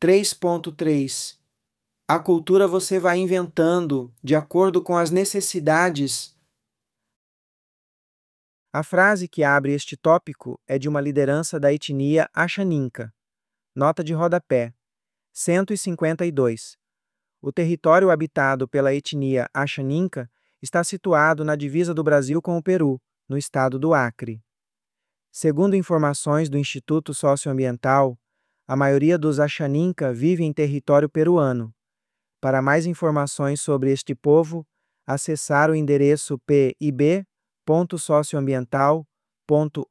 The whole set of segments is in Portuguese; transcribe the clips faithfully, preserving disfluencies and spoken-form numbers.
três ponto três. A cultura você vai inventando de acordo com as necessidades. A frase que abre este tópico é de uma liderança da etnia Axaninka. Nota de rodapé. cento e cinquenta e dois. O território habitado pela etnia Axaninka está situado na divisa do Brasil com o Peru, no estado do Acre. Segundo informações do Instituto Socioambiental, a maioria dos Axaninka vive em território peruano. Para mais informações sobre este povo, acessar o endereço p i b ponto socioambiental ponto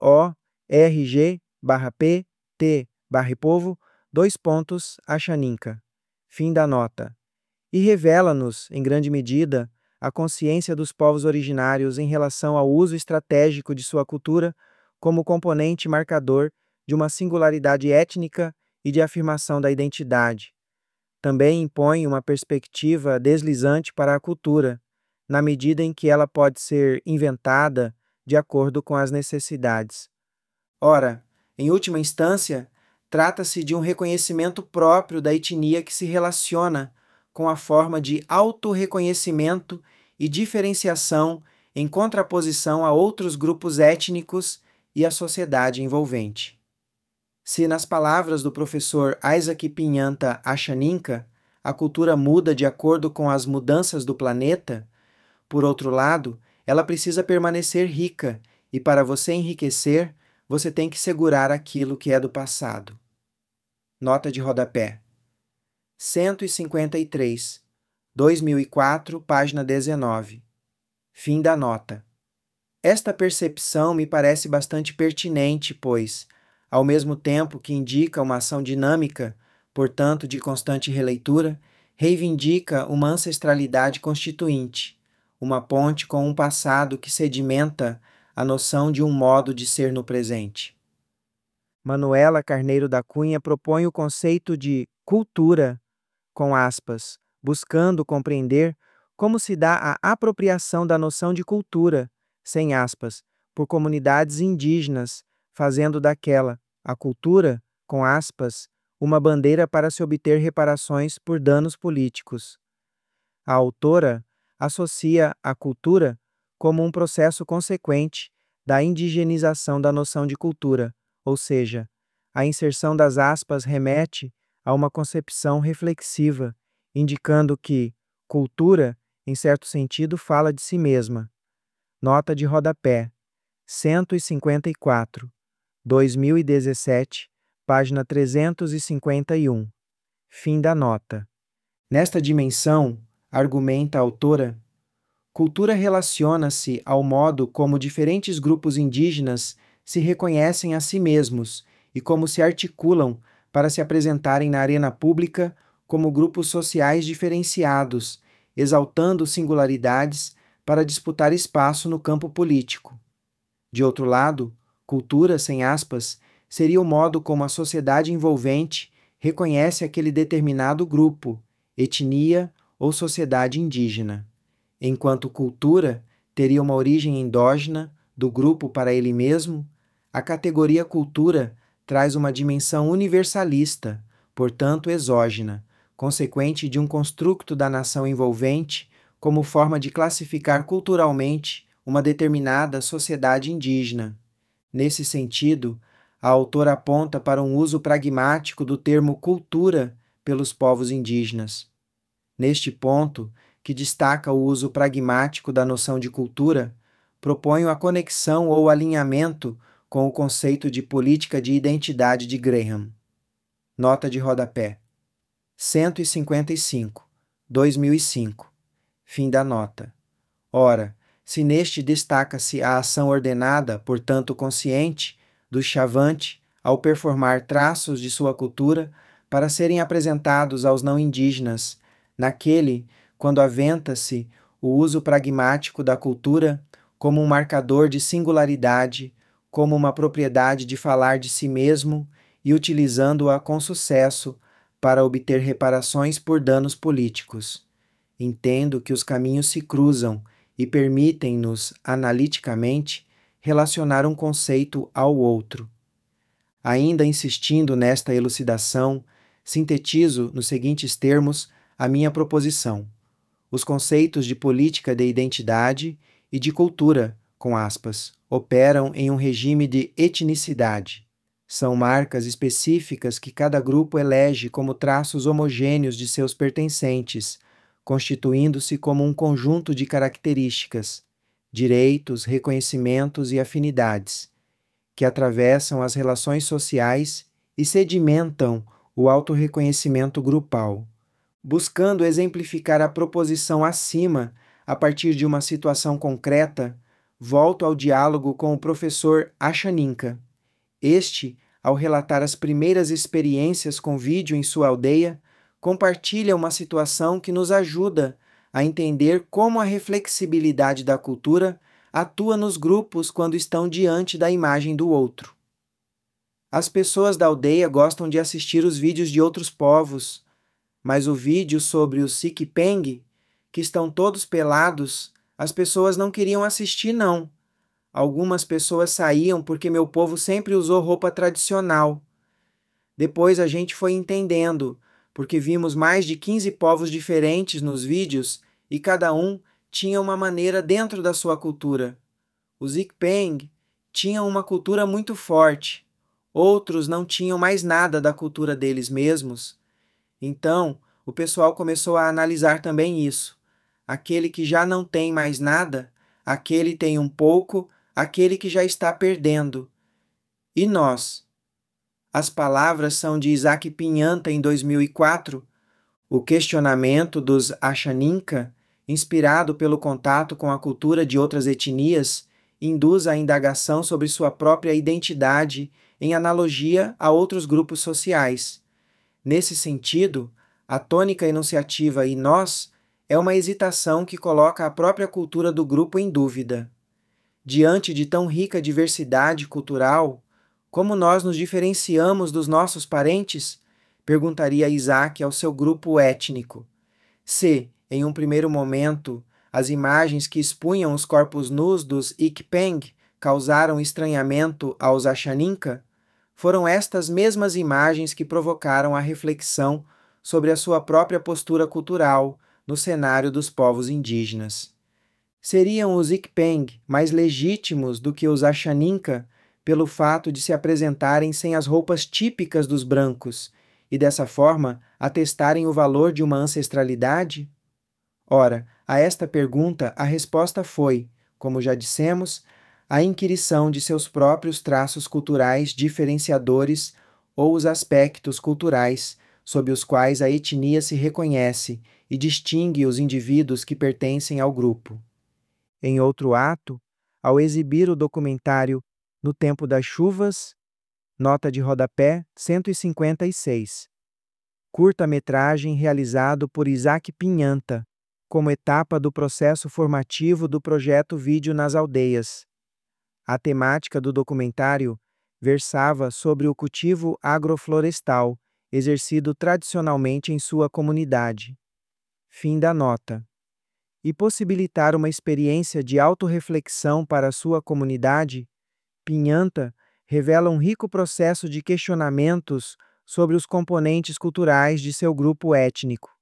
org barra pt barra povo dois pontos Axaninka. Fim da nota. E revela-nos, em grande medida, a consciência dos povos originários em relação ao uso estratégico de sua cultura como componente marcador de uma singularidade étnica e de afirmação da identidade. Também impõe uma perspectiva deslizante para a cultura, na medida em que ela pode ser inventada de acordo com as necessidades. Ora, em última instância, trata-se de um reconhecimento próprio da etnia que se relaciona com a forma de autorreconhecimento e diferenciação em contraposição a outros grupos étnicos e a sociedade envolvente. Se, nas palavras do professor Isaac Pinhanta Axaninka, a cultura muda de acordo com as mudanças do planeta, por outro lado, ela precisa permanecer rica, e para você enriquecer, você tem que segurar aquilo que é do passado. Nota de rodapé. cento e cinquenta e três, dois mil e quatro, página dezenove. Fim da nota. Esta percepção me parece bastante pertinente, pois, ao mesmo tempo que indica uma ação dinâmica, portanto de constante releitura, reivindica uma ancestralidade constituinte, uma ponte com um passado que sedimenta a noção de um modo de ser no presente. Manuela Carneiro da Cunha propõe o conceito de cultura, com aspas, buscando compreender como se dá a apropriação da noção de cultura, sem aspas, por comunidades indígenas, fazendo daquela, a cultura, com aspas, uma bandeira para se obter reparações por danos políticos. A autora associa a cultura como um processo consequente da indigenização da noção de cultura, ou seja, a inserção das aspas remete a uma concepção reflexiva, indicando que cultura, em certo sentido, fala de si mesma. Nota de rodapé, cento e cinquenta e quatro, dois mil e dezessete, página trezentos e cinquenta e um. Fim da nota. Nesta dimensão, argumenta a autora, cultura relaciona-se ao modo como diferentes grupos indígenas se reconhecem a si mesmos e como se articulam para se apresentarem na arena pública como grupos sociais diferenciados, exaltando singularidades para disputar espaço no campo político. De outro lado, cultura, sem aspas, seria o modo como a sociedade envolvente reconhece aquele determinado grupo, etnia ou sociedade indígena, enquanto cultura teria uma origem endógena do grupo para ele mesmo. A categoria cultura traz uma dimensão universalista, portanto exógena, consequente de um construto da nação envolvente como forma de classificar culturalmente uma determinada sociedade indígena. Nesse sentido, a autora aponta para um uso pragmático do termo cultura pelos povos indígenas. Neste ponto, que destaca o uso pragmático da noção de cultura, proponho a conexão ou alinhamento com o conceito de política de identidade de Graham. Nota de rodapé. cento e cinquenta e cinco, dois mil e cinco. Fim da nota. Ora, se neste destaca-se a ação ordenada, portanto consciente, do chavante ao performar traços de sua cultura para serem apresentados aos não indígenas, naquele, quando aventa-se o uso pragmático da cultura como um marcador de singularidade, como uma propriedade de falar de si mesmo e utilizando-a com sucesso para obter reparações por danos políticos. Entendo que os caminhos se cruzam e permitem-nos, analiticamente, relacionar um conceito ao outro. Ainda insistindo nesta elucidação, Sintetizo, nos seguintes termos, a minha proposição. Os conceitos de política de identidade e de cultura, com aspas, operam em um regime de etnicidade. São marcas específicas que cada grupo elege como traços homogêneos de seus pertencentes, constituindo-se como um conjunto de características, direitos, reconhecimentos e afinidades, que atravessam as relações sociais e sedimentam o autorreconhecimento grupal. Buscando exemplificar a proposição acima a partir de uma situação concreta, volto ao diálogo com o professor Achaninka. Este, ao relatar as primeiras experiências com vídeo em sua aldeia, compartilha uma situação que nos ajuda a entender como a reflexibilidade da cultura atua nos grupos quando estão diante da imagem do outro. As pessoas da aldeia gostam de assistir os vídeos de outros povos, mas o vídeo sobre os Sikpeng, que estão todos pelados, as pessoas não queriam assistir, não. Algumas pessoas saíam porque meu povo sempre usou roupa tradicional. Depois a gente foi entendendo, porque vimos mais de quinze povos diferentes nos vídeos e cada um tinha uma maneira dentro da sua cultura. Os Ikpeng tinham uma cultura muito forte. Outros não tinham mais nada da cultura deles mesmos. Então, o pessoal começou a analisar também isso. Aquele que já não tem mais nada, aquele tem um pouco, aquele que já está perdendo. E nós? As palavras são de Isaac Pinhanta, em dois mil e quatro. O questionamento dos Achaninka, inspirado pelo contato com a cultura de outras etnias, induz a indagação sobre sua própria identidade em analogia a outros grupos sociais. Nesse sentido, a tônica enunciativa "e nós" é uma hesitação que coloca a própria cultura do grupo em dúvida. Diante de tão rica diversidade cultural, como nós nos diferenciamos dos nossos parentes? Perguntaria Isaac ao seu grupo étnico. Se, em um primeiro momento, as imagens que expunham os corpos nus dos Ikpeng causaram estranhamento aos Achaninka, foram estas mesmas imagens que provocaram a reflexão sobre a sua própria postura cultural no cenário dos povos indígenas. Seriam os Ikpeng mais legítimos do que os Achaninka pelo fato de se apresentarem sem as roupas típicas dos brancos e, dessa forma, atestarem o valor de uma ancestralidade? Ora, a esta pergunta a resposta foi, como já dissemos, a inquirição de seus próprios traços culturais diferenciadores ou os aspectos culturais sob os quais a etnia se reconhece e distingue os indivíduos que pertencem ao grupo. Em outro ato, ao exibir o documentário No Tempo das Chuvas, nota de rodapé cento e cinquenta e seis, curta-metragem realizado por Isaac Pinhanta, como etapa do processo formativo do projeto Vídeo nas Aldeias. A temática do documentário versava sobre o cultivo agroflorestal, exercido tradicionalmente em sua comunidade. Fim da nota. E possibilitar uma experiência de autorreflexão para a sua comunidade, Pinhanta revela um rico processo de questionamentos sobre os componentes culturais de seu grupo étnico.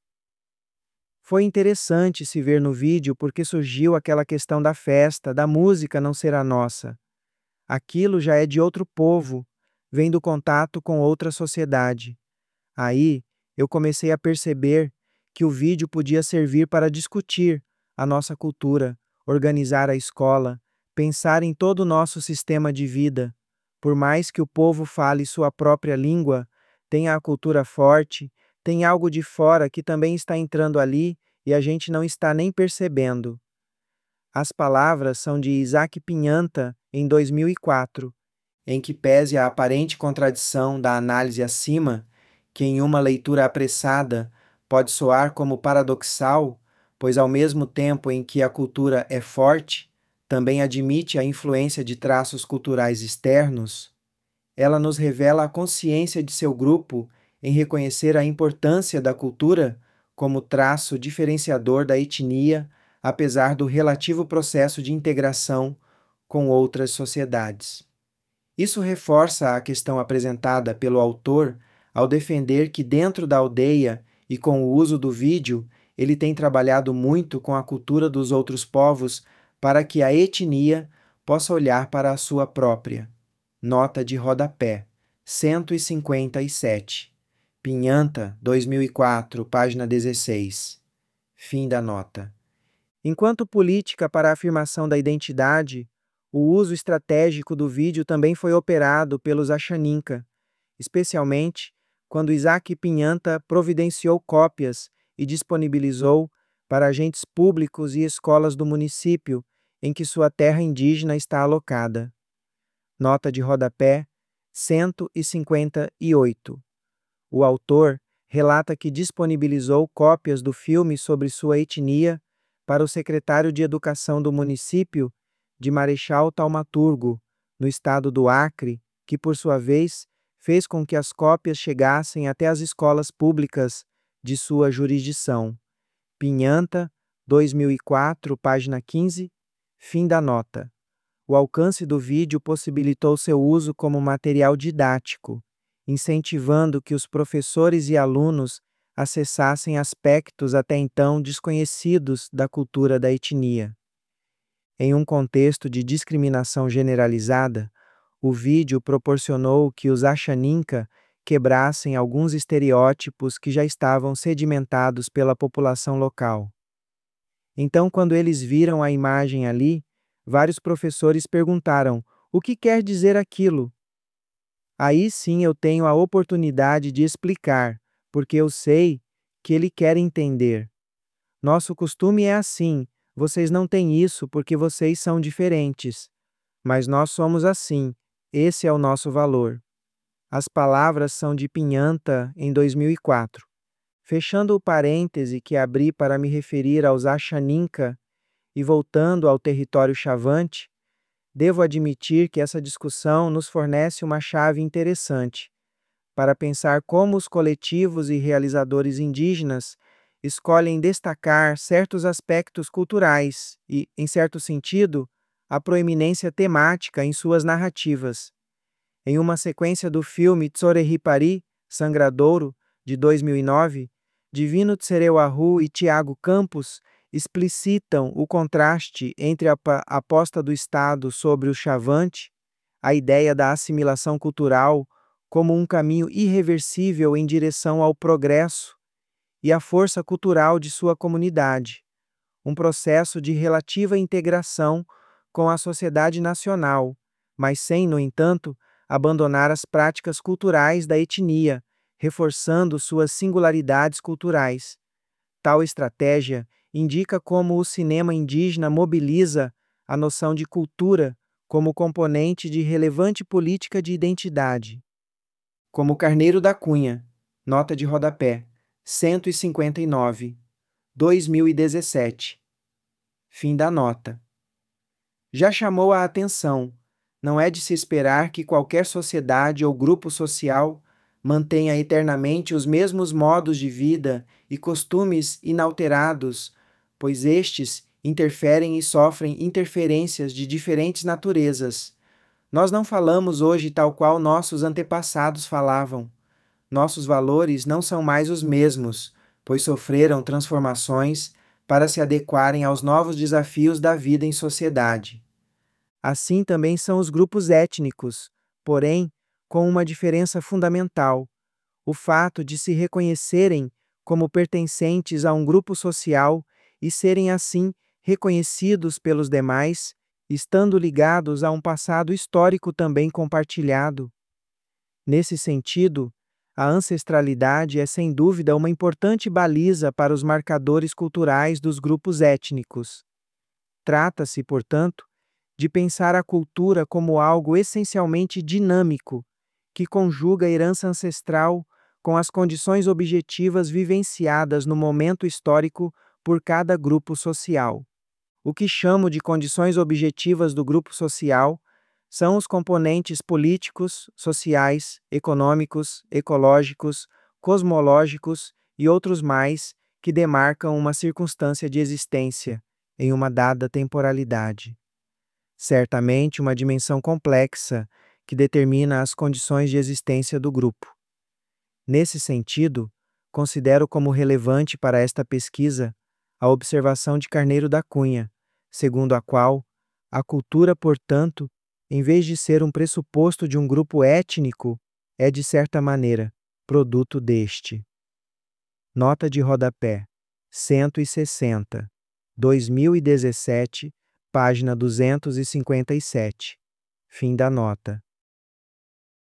Foi interessante se ver no vídeo porque surgiu aquela questão da festa, da música não ser a nossa. Aquilo já é de outro povo, vem do contato com outra sociedade. Aí, eu comecei a perceber que o vídeo podia servir para discutir a nossa cultura, organizar a escola, pensar em todo o nosso sistema de vida. Por mais que o povo fale sua própria língua, tenha a cultura forte, tem algo de fora que também está entrando ali e a gente não está nem percebendo. As palavras são de Isaac Pinhanta, em dois mil e quatro, em que pese a aparente contradição da análise acima, que em uma leitura apressada pode soar como paradoxal, pois ao mesmo tempo em que a cultura é forte, também admite a influência de traços culturais externos, ela nos revela a consciência de seu grupo em reconhecer a importância da cultura como traço diferenciador da etnia, apesar do relativo processo de integração com outras sociedades. Isso reforça a questão apresentada pelo autor ao defender que dentro da aldeia e com o uso do vídeo, ele tem trabalhado muito com a cultura dos outros povos para que a etnia possa olhar para a sua própria. Nota de rodapé, cento e cinquenta e sete. Pinhanta, dois mil e quatro, página dezesseis. Fim da nota. Enquanto política para a afirmação da identidade, o uso estratégico do vídeo também foi operado pelos Achaninka, especialmente quando Isaac Pinhanta providenciou cópias e disponibilizou para agentes públicos e escolas do município em que sua terra indígena está alocada. Nota de rodapé cento e cinquenta e oito. O autor relata que disponibilizou cópias do filme sobre sua etnia para o secretário de Educação do município de Marechal Taumaturgo, no estado do Acre, que, por sua vez, fez com que as cópias chegassem até as escolas públicas de sua jurisdição. Pinhanta, dois mil e quatro, página quinze, fim da nota. O alcance do vídeo possibilitou seu uso como material didático, incentivando que os professores e alunos acessassem aspectos até então desconhecidos da cultura da etnia. Em um contexto de discriminação generalizada, o vídeo proporcionou que os Achaninka quebrassem alguns estereótipos que já estavam sedimentados pela população local. Então, quando eles viram a imagem ali, vários professores perguntaram: o que quer dizer aquilo? Aí sim eu tenho a oportunidade de explicar, porque eu sei que ele quer entender. Nosso costume é assim, vocês não têm isso porque vocês são diferentes. Mas nós somos assim, esse é o nosso valor. As palavras são de Pinhanta, em dois mil e quatro. Fechando o parêntese que abri para me referir aos Achaninka e voltando ao território Chavante, devo admitir que essa discussão nos fornece uma chave interessante para pensar como os coletivos e realizadores indígenas escolhem destacar certos aspectos culturais e, em certo sentido, a proeminência temática em suas narrativas. Em uma sequência do filme Tsorehipari, Sangradouro, de dois mil e nove, Divino Tsereuahu e Tiago Campos explicitam o contraste entre a aposta do Estado sobre o Chavante, a ideia da assimilação cultural como um caminho irreversível em direção ao progresso, e a força cultural de sua comunidade, um processo de relativa integração com a sociedade nacional, mas sem, no entanto, abandonar as práticas culturais da etnia, reforçando suas singularidades culturais. Tal estratégia indica como o cinema indígena mobiliza a noção de cultura como componente de relevante política de identidade. Como Carneiro da Cunha, nota de rodapé, cento e cinquenta e nove, dois mil e dezessete. Fim da nota. Já chamou a atenção, não é de se esperar que qualquer sociedade ou grupo social mantenha eternamente os mesmos modos de vida e costumes inalterados, pois estes interferem e sofrem interferências de diferentes naturezas. Nós não falamos hoje tal qual nossos antepassados falavam. Nossos valores não são mais os mesmos, pois sofreram transformações para se adequarem aos novos desafios da vida em sociedade. Assim também são os grupos étnicos, porém, com uma diferença fundamental: o fato de se reconhecerem como pertencentes a um grupo social e serem assim reconhecidos pelos demais, estando ligados a um passado histórico também compartilhado. Nesse sentido, a ancestralidade é sem dúvida uma importante baliza para os marcadores culturais dos grupos étnicos. Trata-se, portanto, de pensar a cultura como algo essencialmente dinâmico, que conjuga a herança ancestral com as condições objetivas vivenciadas no momento histórico por cada grupo social. O que chamo de condições objetivas do grupo social são os componentes políticos, sociais, econômicos, ecológicos, cosmológicos e outros mais que demarcam uma circunstância de existência em uma dada temporalidade. Certamente uma dimensão complexa que determina as condições de existência do grupo. Nesse sentido, considero como relevante para esta pesquisa a observação de Carneiro da Cunha, segundo a qual a cultura, portanto, em vez de ser um pressuposto de um grupo étnico, é, de certa maneira, produto deste. Nota de rodapé, cento e sessenta, dois mil e dezessete, página duzentos e cinquenta e sete. Fim da nota.